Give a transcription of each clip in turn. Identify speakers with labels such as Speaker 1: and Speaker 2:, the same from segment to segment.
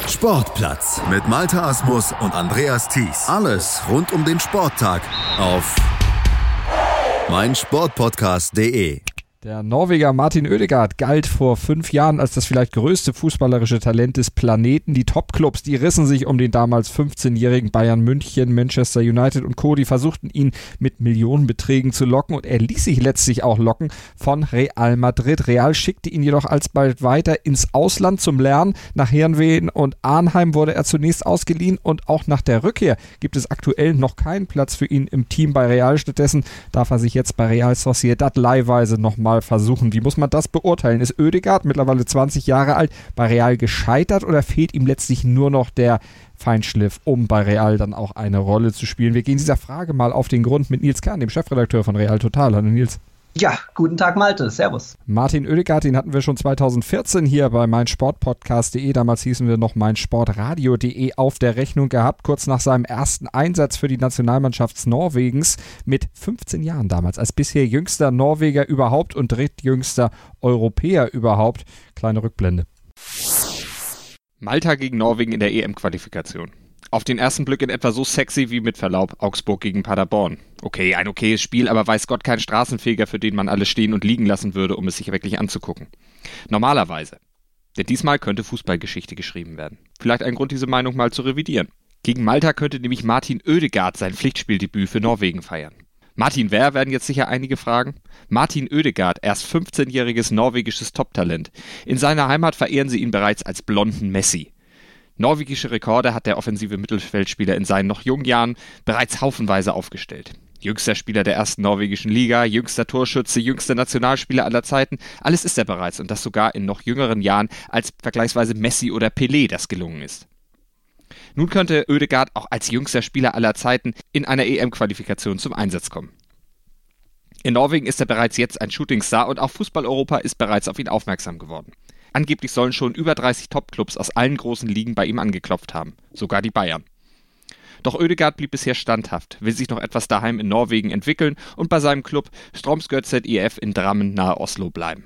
Speaker 1: Sportplatz mit Malte Asmus und Andreas Thies. Alles rund um den Sporttag auf meinsportpodcast.de.
Speaker 2: Der Norweger Martin Ødegaard galt vor 5 Jahren als das vielleicht größte fußballerische Talent des Planeten. Die Topclubs, die rissen sich um den damals 15-jährigen Bayern München, Manchester United und Co. Die versuchten ihn mit Millionenbeträgen zu locken und er ließ sich letztlich auch locken von Real Madrid. Real schickte ihn jedoch alsbald weiter ins Ausland zum Lernen. Nach Heerenveen und Arnheim wurde er zunächst ausgeliehen und auch nach der Rückkehr gibt es aktuell noch keinen Platz für ihn im Team bei Real. Stattdessen darf er sich jetzt bei Real Sociedad leihweise nochmal versuchen. Wie muss man das beurteilen? Ist Ødegaard mittlerweile 20 Jahre alt bei Real gescheitert oder fehlt ihm letztlich nur noch der Feinschliff, um bei Real dann auch eine Rolle zu spielen? Wir gehen dieser Frage mal auf den Grund mit Nils Kern, dem Chefredakteur von Real Total. Hallo Nils.
Speaker 3: Ja, guten Tag Malte, servus.
Speaker 2: Martin Ødegaard, den hatten wir schon 2014 hier bei meinsportpodcast.de, damals hießen wir noch meinsportradio.de, auf der Rechnung gehabt, kurz nach seinem ersten Einsatz für die Nationalmannschaft Norwegens mit 15 Jahren damals, als bisher jüngster Norweger überhaupt und drittjüngster Europäer überhaupt. Kleine Rückblende.
Speaker 4: Malta gegen Norwegen in der EM-Qualifikation. Auf den ersten Blick in etwa so sexy wie mit Verlaub Augsburg gegen Paderborn. Okay, ein okayes Spiel, aber weiß Gott kein Straßenfeger, für den man alles stehen und liegen lassen würde, um es sich wirklich anzugucken. Normalerweise. Denn diesmal könnte Fußballgeschichte geschrieben werden. Vielleicht ein Grund, diese Meinung mal zu revidieren. Gegen Malta könnte nämlich Martin Ødegaard sein Pflichtspieldebüt für Norwegen feiern. Martin wer, werden jetzt sicher einige fragen. Martin Ødegaard, erst 15-jähriges norwegisches Toptalent. In seiner Heimat verehren sie ihn bereits als blonden Messi. Norwegische Rekorde hat der offensive Mittelfeldspieler in seinen noch jungen Jahren bereits haufenweise aufgestellt. Jüngster Spieler der ersten norwegischen Liga, jüngster Torschütze, jüngster Nationalspieler aller Zeiten. Alles ist er bereits und das sogar in noch jüngeren Jahren als vergleichsweise Messi oder Pelé das gelungen ist. Nun könnte Ødegaard auch als jüngster Spieler aller Zeiten in einer EM-Qualifikation zum Einsatz kommen. In Norwegen ist er bereits jetzt ein Shootingstar und auch Fußball-Europa ist bereits auf ihn aufmerksam geworden. Angeblich sollen schon über 30 Topclubs aus allen großen Ligen bei ihm angeklopft haben, sogar die Bayern. Doch Ødegaard blieb bisher standhaft, will sich noch etwas daheim in Norwegen entwickeln und bei seinem Club Strømsgodset IF in Drammen nahe Oslo bleiben.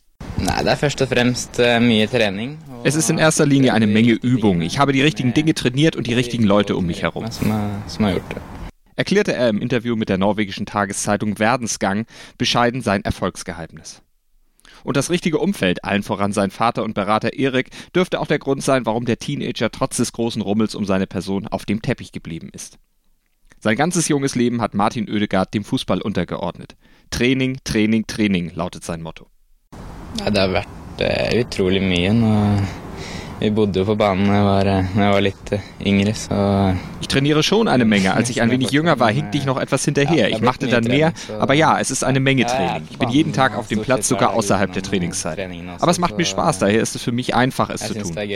Speaker 4: Es ist in erster Linie eine Menge Übung. Ich habe die richtigen Dinge trainiert und die richtigen Leute um mich herum. Erklärte er im Interview mit der norwegischen Tageszeitung Verdensgang bescheiden sein Erfolgsgeheimnis. Und das richtige Umfeld, allen voran sein Vater und Berater Erik, dürfte auch der Grund sein, warum der Teenager trotz des großen Rummels um seine Person auf dem Teppich geblieben ist. Sein ganzes junges Leben hat Martin Ødegaard dem Fußball untergeordnet. Training, Training, Training lautet sein Motto.
Speaker 5: Ja, det har vært utrolig mye. Vi bodde jo på banen når jeg var litt yngre, så...
Speaker 4: Ich trainiere schon eine Menge. Als ich ein wenig jünger war, hinkte ich noch etwas hinterher. Ich machte dann mehr, aber ja, es ist eine Menge Training. Ich bin jeden Tag auf dem Platz, sogar außerhalb der Trainingszeit. Aber es macht mir Spaß, daher ist es für mich einfach, es zu tun.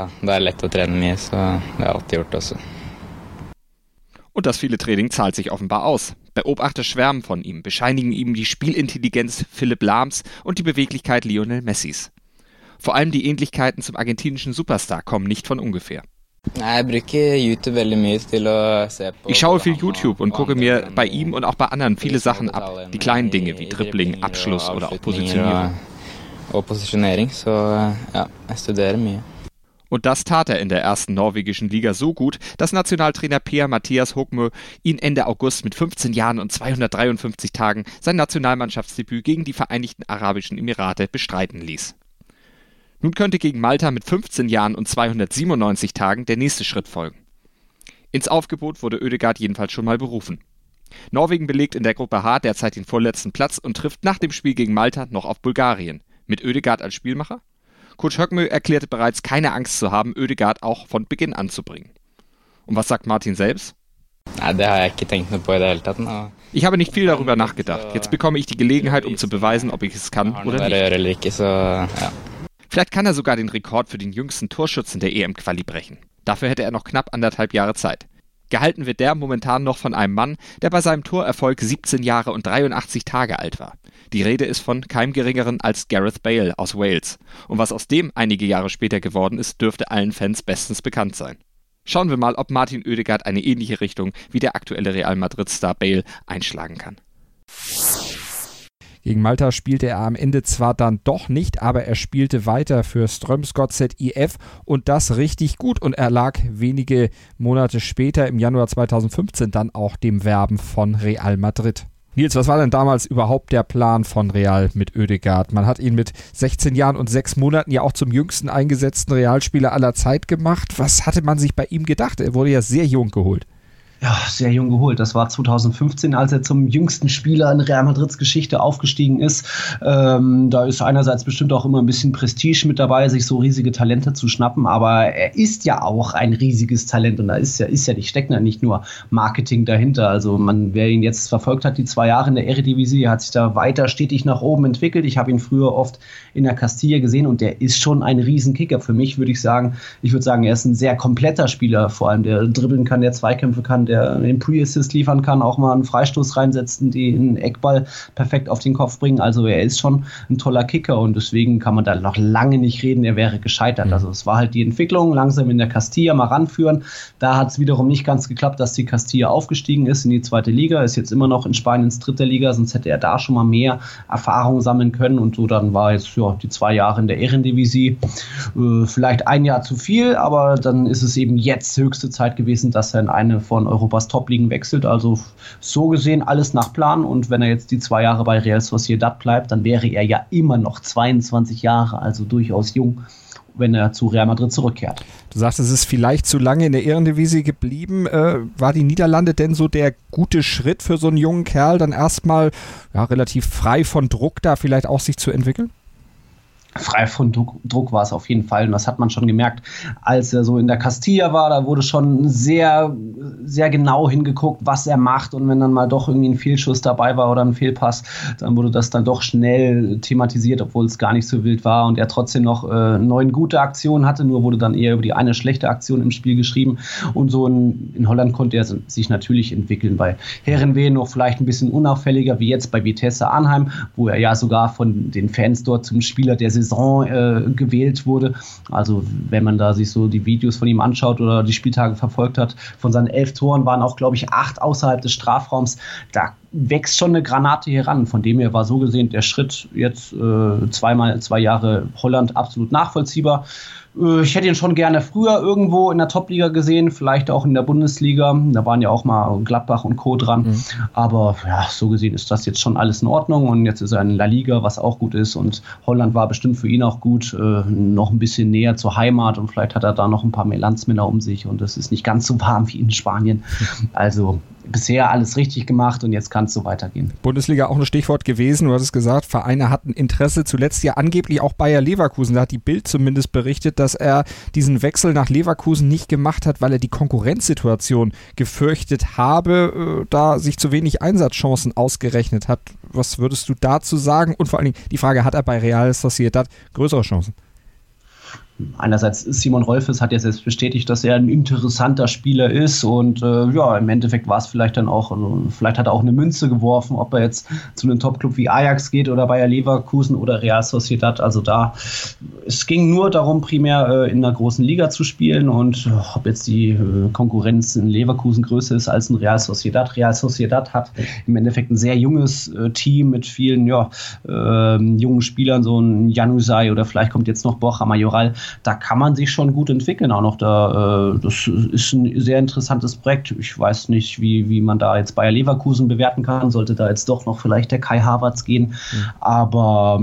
Speaker 4: Und das viele Training zahlt sich offenbar aus. Beobachter schwärmen von ihm, bescheinigen ihm die Spielintelligenz Philipp Lahms und die Beweglichkeit Lionel Messis. Vor allem die Ähnlichkeiten zum argentinischen Superstar kommen nicht von ungefähr. Ich schaue viel YouTube und gucke mir bei ihm und auch bei anderen viele Sachen ab. Die kleinen Dinge wie Dribbling, Abschluss oder auch Positionierung. Und das tat er in der ersten norwegischen Liga so gut, dass Nationaltrainer Per-Mathias Høgmo ihn Ende August mit 15 Jahren und 253 Tagen sein Nationalmannschaftsdebüt gegen die Vereinigten Arabischen Emirate bestreiten ließ. Nun könnte gegen Malta mit 15 Jahren und 297 Tagen der nächste Schritt folgen. Ins Aufgebot wurde Ødegaard jedenfalls schon mal berufen. Norwegen belegt in der Gruppe H derzeit den vorletzten Platz und trifft nach dem Spiel gegen Malta noch auf Bulgarien. Mit Ødegaard als Spielmacher? Coach Høgmo erklärte bereits, keine Angst zu haben, Ødegaard auch von Beginn anzubringen. Und was sagt Martin selbst? Ich habe nicht viel darüber nachgedacht. Jetzt bekomme ich die Gelegenheit, um zu beweisen, ob ich es kann oder nicht. Vielleicht kann er sogar den Rekord für den jüngsten Torschützen der EM-Quali brechen. Dafür hätte er noch knapp 1,5 Jahre Zeit. Gehalten wird der momentan noch von einem Mann, der bei seinem Torerfolg 17 Jahre und 83 Tage alt war. Die Rede ist von keinem Geringeren als Gareth Bale aus Wales. Und was aus dem einige Jahre später geworden ist, dürfte allen Fans bestens bekannt sein. Schauen wir mal, ob Martin Ødegaard eine ähnliche Richtung wie der aktuelle Real Madrid-Star Bale einschlagen kann.
Speaker 2: Gegen Malta spielte er am Ende zwar dann doch nicht, aber er spielte weiter für Strømsgodset IF und das richtig gut und erlag wenige Monate später im Januar 2015 dann auch dem Werben von Real Madrid. Nils, was war denn damals überhaupt der Plan von Real mit Ødegaard? Man hat ihn mit 16 Jahren und 6 Monaten ja auch zum jüngsten eingesetzten Realspieler aller Zeit gemacht. Was hatte man sich bei ihm gedacht? Er wurde ja sehr jung geholt.
Speaker 3: Ja, sehr jung geholt. Das war 2015, als er zum jüngsten Spieler in Real Madrids Geschichte aufgestiegen ist. Da ist einerseits bestimmt auch immer ein bisschen Prestige mit dabei, sich so riesige Talente zu schnappen, aber er ist ja auch ein riesiges Talent und da steckt ja nicht nur Marketing dahinter. Also wer ihn jetzt verfolgt hat, die 2 Jahre in der Eredivisie, hat sich da weiter stetig nach oben entwickelt. Ich habe ihn früher oft in der Castilla gesehen und der ist schon ein Riesenkicker. Für mich würde ich sagen, er ist ein sehr kompletter Spieler, vor allem der dribbeln kann, der Zweikämpfe kann, der den Pre-Assist liefern kann, auch mal einen Freistoß reinsetzen, den Eckball perfekt auf den Kopf bringen. Also er ist schon ein toller Kicker und deswegen kann man da noch lange nicht reden, er wäre gescheitert. Also es war halt die Entwicklung, langsam in der Castilla mal ranführen. Da hat es wiederum nicht ganz geklappt, dass die Castilla aufgestiegen ist in die 2. Liga, ist jetzt immer noch in Spaniens 3. Liga, sonst hätte er da schon mal mehr Erfahrung sammeln können und so dann war jetzt die 2 Jahre in der Eredivisie vielleicht ein Jahr zu viel, aber dann ist es eben jetzt höchste Zeit gewesen, dass er in eine von Europas Top-Ligen wechselt, also so gesehen alles nach Plan und wenn er jetzt die 2 Jahre bei Real Sociedad bleibt, dann wäre er ja immer noch 22 Jahre, also durchaus jung, wenn er zu Real Madrid zurückkehrt.
Speaker 2: Du sagst, es ist vielleicht zu lange in der Eredivisie geblieben. War die Niederlande denn so der gute Schritt für so einen jungen Kerl, dann erstmal relativ frei von Druck da vielleicht auch sich zu entwickeln?
Speaker 3: Frei von Druck war es auf jeden Fall und das hat man schon gemerkt, als er so in der Castilla war, da wurde schon sehr, sehr genau hingeguckt, was er macht und wenn dann mal doch irgendwie ein Fehlschuss dabei war oder ein Fehlpass, dann wurde das dann doch schnell thematisiert, obwohl es gar nicht so wild war und er trotzdem noch 9 gute Aktionen hatte, nur wurde dann eher über die eine schlechte Aktion im Spiel geschrieben und so in Holland konnte er sich natürlich entwickeln, bei Heerenveen noch vielleicht ein bisschen unauffälliger, wie jetzt bei Vitesse Arnhem, wo er ja sogar von den Fans dort zum Spieler der Saison gewählt wurde. Also wenn man da sich so die Videos von ihm anschaut oder die Spieltage verfolgt hat, von seinen 11 Toren waren auch, glaube ich, 8 außerhalb des Strafraums. Da wächst schon eine Granate hier ran. Von dem her war so gesehen der Schritt jetzt 2 Jahre Holland absolut nachvollziehbar. Ich hätte ihn schon gerne früher irgendwo in der Top-Liga gesehen, vielleicht auch in der Bundesliga. Da waren ja auch mal Gladbach und Co. dran. Aber so gesehen ist das jetzt schon alles in Ordnung. Und jetzt ist er in La Liga, was auch gut ist. Und Holland war bestimmt für ihn auch gut. Noch ein bisschen näher zur Heimat. Und vielleicht hat er da noch ein paar mehr Landsmänner um sich. Und es ist nicht ganz so warm wie in Spanien. Also bisher alles richtig gemacht und jetzt kann es so weitergehen.
Speaker 2: Bundesliga auch ein Stichwort gewesen, du hattest gesagt, Vereine hatten Interesse, zuletzt ja angeblich auch Bayer Leverkusen, da hat die Bild zumindest berichtet, dass er diesen Wechsel nach Leverkusen nicht gemacht hat, weil er die Konkurrenzsituation gefürchtet habe, da sich zu wenig Einsatzchancen ausgerechnet hat. Was würdest du dazu sagen? Und vor allen Dingen die Frage, hat er bei Real Sociedad größere Chancen?
Speaker 3: Einerseits Simon Rolfes hat ja selbst bestätigt, dass er ein interessanter Spieler ist und im Endeffekt war es vielleicht dann auch, vielleicht hat er auch eine Münze geworfen, ob er jetzt zu einem Top-Club wie Ajax geht oder Bayer Leverkusen oder Real Sociedad, also es ging nur darum, primär in einer großen Liga zu spielen und ob jetzt die Konkurrenz in Leverkusen größer ist als in Real Sociedad. Real Sociedad hat im Endeffekt ein sehr junges Team mit vielen jungen Spielern, so ein Januzaj oder vielleicht kommt jetzt noch Borja Mayoral. Da kann man sich schon gut entwickeln auch noch. Das ist ein sehr interessantes Projekt. Ich weiß nicht, wie man da jetzt Bayer Leverkusen bewerten kann. Sollte da jetzt doch noch vielleicht der Kai Havertz gehen. Aber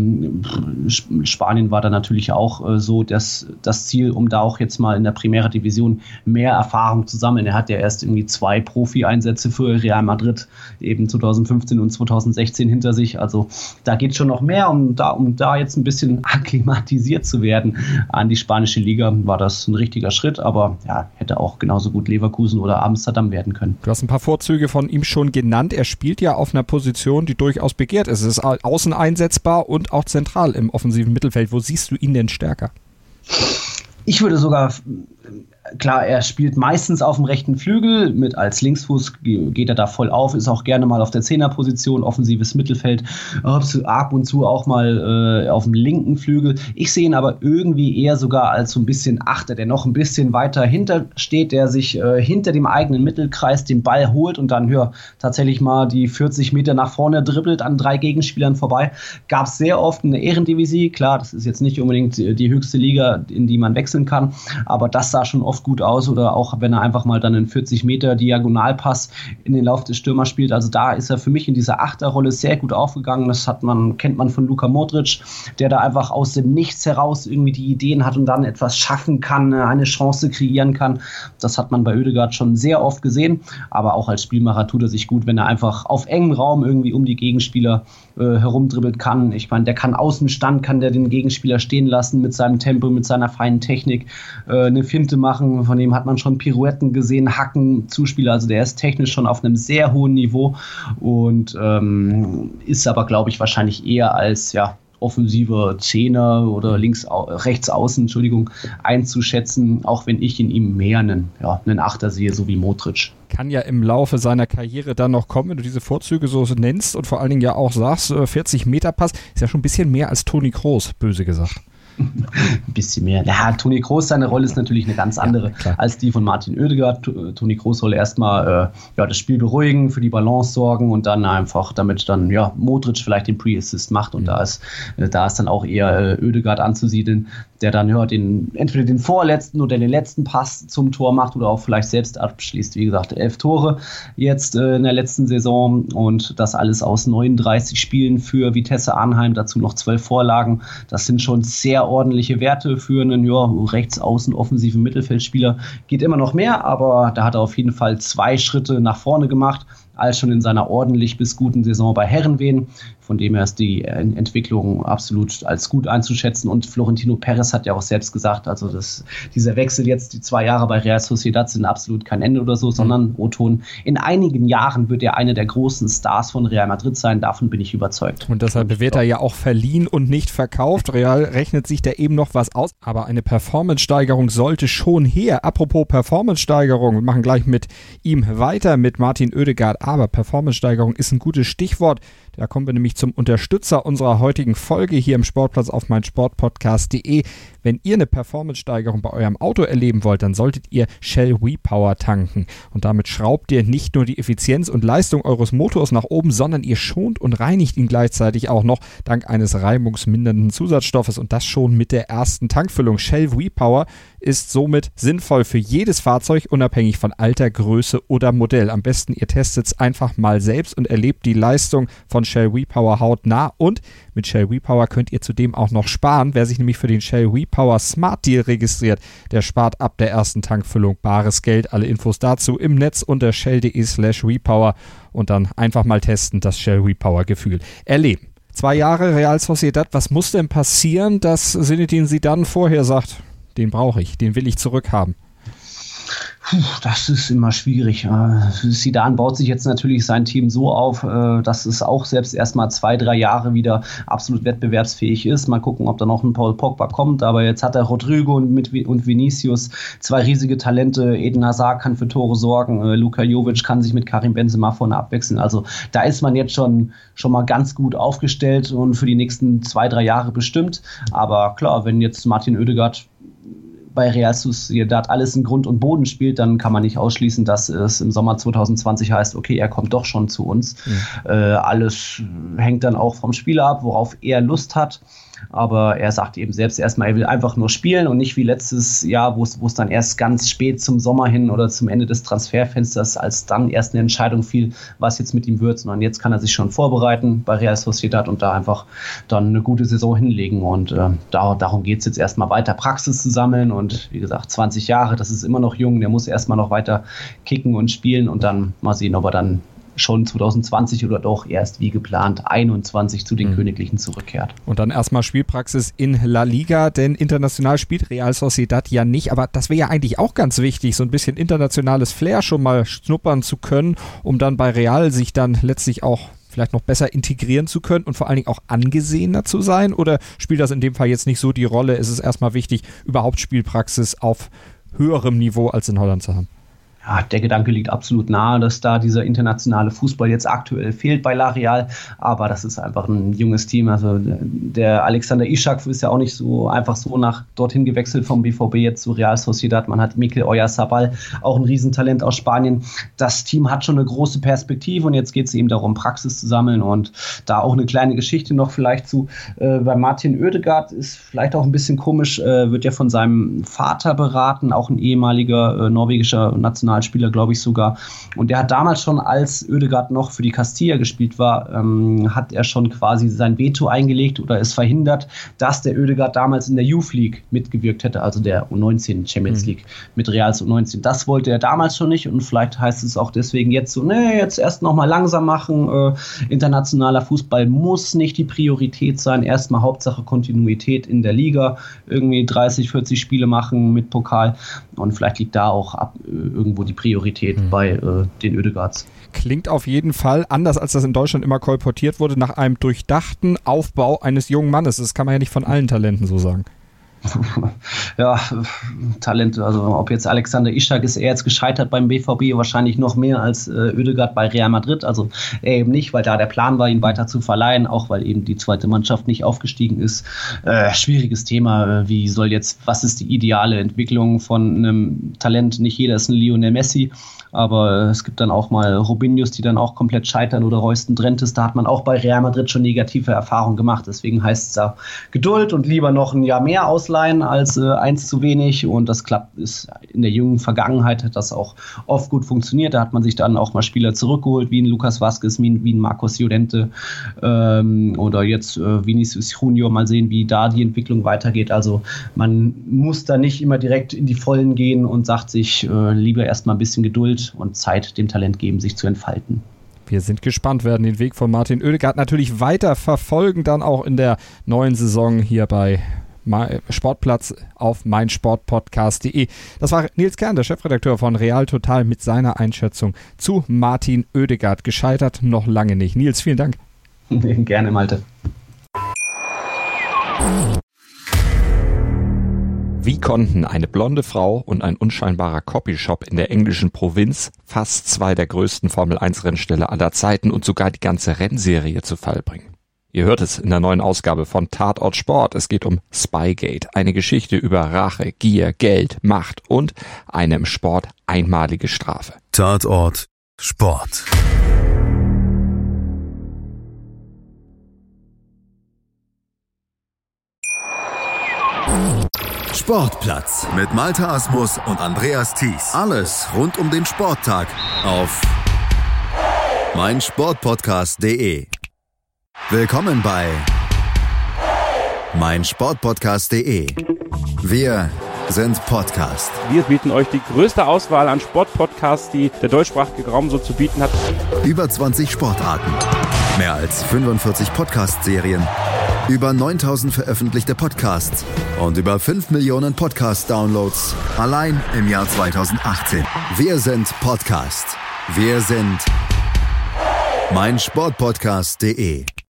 Speaker 3: Spanien war da natürlich auch so das Ziel, um da auch jetzt mal in der Primera Division mehr Erfahrung zu sammeln. Er hat ja erst irgendwie 2 Profi-Einsätze für Real Madrid eben 2015 und 2016 hinter sich. Also da geht schon noch mehr, um da jetzt ein bisschen akklimatisiert zu werden an die spanische Liga, war das ein richtiger Schritt, aber hätte auch genauso gut Leverkusen oder Amsterdam werden können.
Speaker 2: Du hast ein paar Vorzüge von ihm schon genannt. Er spielt ja auf einer Position, die durchaus begehrt ist. Es ist außen einsetzbar und auch zentral im offensiven Mittelfeld. Wo siehst du ihn denn stärker?
Speaker 3: Ich würde sogar, klar, er spielt meistens auf dem rechten Flügel, mit als Linksfuß geht er da voll auf, ist auch gerne mal auf der Zehnerposition, offensives Mittelfeld, ab und zu auch mal auf dem linken Flügel. Ich sehe ihn aber irgendwie eher sogar als so ein bisschen Achter, der noch ein bisschen weiter hinter steht, der sich hinter dem eigenen Mittelkreis den Ball holt und dann tatsächlich mal die 40 Meter nach vorne dribbelt an 3 Gegenspielern vorbei. Gab es sehr oft in der Eredivisie, klar, das ist jetzt nicht unbedingt die höchste Liga, in die man wechseln kann, aber das sah schon oft gut aus, oder auch wenn er einfach mal dann einen 40 Meter Diagonalpass in den Lauf des Stürmers spielt. Also da ist er für mich in dieser Achterrolle sehr gut aufgegangen. Das kennt man von Luka Modric, der da einfach aus dem Nichts heraus irgendwie die Ideen hat und dann etwas schaffen kann, eine Chance kreieren kann. Das hat man bei Ødegaard schon sehr oft gesehen, aber auch als Spielmacher tut er sich gut, wenn er einfach auf engem Raum irgendwie um die Gegenspieler herumdribbelt kann. Ich meine, der kann Außenstand, kann der den Gegenspieler stehen lassen mit seinem Tempo, mit seiner feinen Technik, eine Finte machen, von dem hat man schon Pirouetten gesehen, Hacken, Zuspieler, also der ist technisch schon auf einem sehr hohen Niveau und ist aber, glaube ich, wahrscheinlich eher als offensiver Zehner oder rechts außen, einzuschätzen, auch wenn ich in ihm mehr einen Achter sehe, so wie Modric.
Speaker 2: Kann ja im Laufe seiner Karriere dann noch kommen, wenn du diese Vorzüge so nennst und vor allen Dingen ja auch sagst, 40 Meter Pass ist ja schon ein bisschen mehr als Toni Kroos, böse gesagt.
Speaker 3: Ein bisschen mehr. Ja, Toni Kroos, seine Rolle ist natürlich eine ganz andere als die von Martin Ødegaard. Toni Kroos soll erstmal das Spiel beruhigen, für die Balance sorgen und dann einfach, damit dann Modric vielleicht den Pre-Assist macht und da ist dann auch eher Ødegaard anzusiedeln, der dann entweder den vorletzten oder den letzten Pass zum Tor macht oder auch vielleicht selbst abschließt. Wie gesagt, 11 Tore jetzt in der letzten Saison und das alles aus 39 Spielen für Vitesse Arnheim, dazu noch 12 Vorlagen. Das sind schon sehr ordentliche Werte für einen rechts außen offensiven Mittelfeldspieler. Geht immer noch mehr, aber da hat er auf jeden Fall 2 Schritte nach vorne gemacht, als schon in seiner ordentlich bis guten Saison bei Herrenwehen. Von dem her ist die Entwicklung absolut als gut einzuschätzen. Und Florentino Perez hat ja auch selbst gesagt, also dieser Wechsel jetzt, die 2 Jahre bei Real Sociedad sind absolut kein Ende oder so, sondern O-Ton, in einigen Jahren wird er einer der großen Stars von Real Madrid sein. Davon bin ich überzeugt.
Speaker 2: Und deshalb wird er ja auch verliehen und nicht verkauft. Real rechnet sich da eben noch was aus. Aber eine Performance-Steigerung sollte schon her. Apropos Performance-Steigerung, wir machen gleich mit ihm weiter, mit Martin Ødegaard. Aber Performance-Steigerung ist ein gutes Stichwort. Da kommen wir nämlich zum Unterstützer unserer heutigen Folge hier im Sportplatz auf meinsportpodcast.de. Wenn ihr eine Performance-Steigerung bei eurem Auto erleben wollt, dann solltet ihr Shell V-Power tanken. Und damit schraubt ihr nicht nur die Effizienz und Leistung eures Motors nach oben, sondern ihr schont und reinigt ihn gleichzeitig auch noch dank eines reibungsmindernden Zusatzstoffes und das schon mit der ersten Tankfüllung. Shell V-Power ist somit sinnvoll für jedes Fahrzeug, unabhängig von Alter, Größe oder Modell. Am besten ihr testet es einfach mal selbst und erlebt die Leistung von Shell V-Power hautnah und mit Shell V-Power könnt ihr zudem auch noch sparen. Wer sich nämlich für den Shell V-Power Smart Deal registriert, der spart ab der ersten Tankfüllung bares Geld. Alle Infos dazu im Netz unter shell.de/V-Power und dann einfach mal testen, das Shell V-Power Gefühl erleben. 2 Jahre Real Sociedad, was muss denn passieren, dass Zinedine Zidane vorher sagt, den brauche ich, den will ich zurückhaben?
Speaker 3: Das ist immer schwierig. Zidane baut sich jetzt natürlich sein Team so auf, dass es auch selbst erstmal 2-3 Jahre wieder absolut wettbewerbsfähig ist. Mal gucken, ob da noch ein Paul Pogba kommt. Aber jetzt hat er Rodrigo und Vinicius, 2 riesige Talente. Eden Hazard kann für Tore sorgen. Luka Jovic kann sich mit Karim Benzema vorne abwechseln. Also da ist man jetzt schon mal ganz gut aufgestellt und für die nächsten 2-3 Jahre bestimmt. Aber klar, wenn jetzt Martin Ødegaard bei Real Sociedad alles in Grund und Boden spielt, dann kann man nicht ausschließen, dass es im Sommer 2020 heißt, okay, er kommt doch schon zu uns. Alles hängt dann auch vom Spieler ab, worauf er Lust hat. Aber er sagt eben selbst erstmal, er will einfach nur spielen und nicht wie letztes Jahr, wo es dann erst ganz spät zum Sommer hin oder zum Ende des Transferfensters, als dann erst eine Entscheidung fiel, was jetzt mit ihm wird, sondern jetzt kann er sich schon vorbereiten bei Real Sociedad und da einfach dann eine gute Saison hinlegen und darum geht es jetzt erstmal weiter, Praxis zu sammeln und wie gesagt, 20 Jahre, das ist immer noch jung, der muss erstmal noch weiter kicken und spielen und dann mal sehen, ob er dann schon 2020 oder doch erst wie geplant 21 zu den Königlichen zurückkehrt.
Speaker 2: Und dann erstmal Spielpraxis in La Liga, denn international spielt Real Sociedad ja nicht, aber das wäre ja eigentlich auch ganz wichtig, so ein bisschen internationales Flair schon mal schnuppern zu können, um dann bei Real sich dann letztlich auch vielleicht noch besser integrieren zu können und vor allen Dingen auch angesehener zu sein? Oder spielt das in dem Fall jetzt nicht so die Rolle? Es ist erstmal wichtig, überhaupt Spielpraxis auf höherem Niveau als in Holland zu haben.
Speaker 3: Ja, der Gedanke liegt absolut nahe, dass da dieser internationale Fußball jetzt aktuell fehlt bei La Real, aber das ist einfach ein junges Team. Also der Alexander Isak ist ja auch nicht so einfach so nach dorthin gewechselt vom BVB jetzt zu Real Sociedad. Man hat Mikel Oyarzabal, auch ein Riesentalent aus Spanien. Das Team hat schon eine große Perspektive und jetzt geht es eben darum, Praxis zu sammeln und da auch eine kleine Geschichte noch vielleicht zu. Bei Martin Ødegaard ist vielleicht auch ein bisschen komisch, wird ja von seinem Vater beraten, auch ein ehemaliger norwegischer Nationalspieler, glaube ich sogar. Und der hat damals schon, als Ødegaard noch für die Castilla gespielt war, hat er schon quasi sein Veto eingelegt oder es verhindert, dass der Ødegaard damals in der Youth League mitgewirkt hätte, also der U19 Champions League mit Reals U19. Das wollte er damals schon nicht und vielleicht heißt es auch deswegen jetzt so, jetzt erst nochmal langsam machen. Internationaler Fußball muss nicht die Priorität sein. Erstmal Hauptsache Kontinuität in der Liga. Irgendwie 30, 40 Spiele machen mit Pokal und vielleicht liegt da auch irgendwo die Priorität bei den Ødegaards.
Speaker 2: Klingt auf jeden Fall, anders als das in Deutschland immer kolportiert wurde, nach einem durchdachten Aufbau eines jungen Mannes. Das kann man ja nicht von allen Talenten so sagen.
Speaker 3: Ja, Talent, also ob jetzt Alexander Isak ist er jetzt gescheitert beim BVB, wahrscheinlich noch mehr als Ødegaard bei Real Madrid, also er eben nicht, weil da der Plan war, ihn weiter zu verleihen, auch weil eben die zweite Mannschaft nicht aufgestiegen ist. Schwieriges Thema, was ist die ideale Entwicklung von einem Talent? Nicht jeder ist ein Lionel Messi, aber es gibt dann auch mal Robinhos, die dann auch komplett scheitern oder Royston Drenthes, da hat man auch bei Real Madrid schon negative Erfahrungen gemacht, deswegen heißt es da Geduld und lieber noch ein Jahr mehr ausleihen als eins zu wenig und das ist in der jungen Vergangenheit hat das auch oft gut funktioniert, da hat man sich dann auch mal Spieler zurückgeholt, wie ein Lucas Vázquez, wie ein Marcos Llorente oder jetzt Vinicius Junior, mal sehen, wie da die Entwicklung weitergeht, also man muss da nicht immer direkt in die Vollen gehen und sagt sich lieber erstmal ein bisschen Geduld und Zeit dem Talent geben, sich zu entfalten.
Speaker 2: Wir sind gespannt, werden den Weg von Martin Ødegaard natürlich weiter verfolgen, dann auch in der neuen Saison hier bei Sportplatz auf meinsportpodcast.de. Das war Nils Kern, der Chefredakteur von Real Total mit seiner Einschätzung zu Martin Ødegaard. Gescheitert noch lange nicht. Nils, vielen Dank.
Speaker 3: Gerne, Malte.
Speaker 4: Wie konnten eine blonde Frau und ein unscheinbarer Copyshop in der englischen Provinz fast zwei der größten Formel-1-Rennställe aller Zeiten und sogar die ganze Rennserie zu Fall bringen? Ihr hört es in der neuen Ausgabe von Tatort Sport. Es geht um Spygate, eine Geschichte über Rache, Gier, Geld, Macht und eine im Sport einmalige Strafe.
Speaker 1: Tatort Sport. Sportplatz mit Malte Asmus und Andreas Thies. Alles rund um den Sporttag auf meinsportpodcast.de. Willkommen bei meinsportpodcast.de. Wir sind Podcast.
Speaker 6: Wir bieten euch die größte Auswahl an Sportpodcasts, die der deutschsprachige Raum so zu bieten hat.
Speaker 1: Über 20 Sportarten, mehr als 45 Podcast-Serien, über 9000 veröffentlichte Podcasts und über 5 Millionen Podcast-Downloads allein im Jahr 2018. Wir sind Podcast. Wir sind meinsportpodcast.de.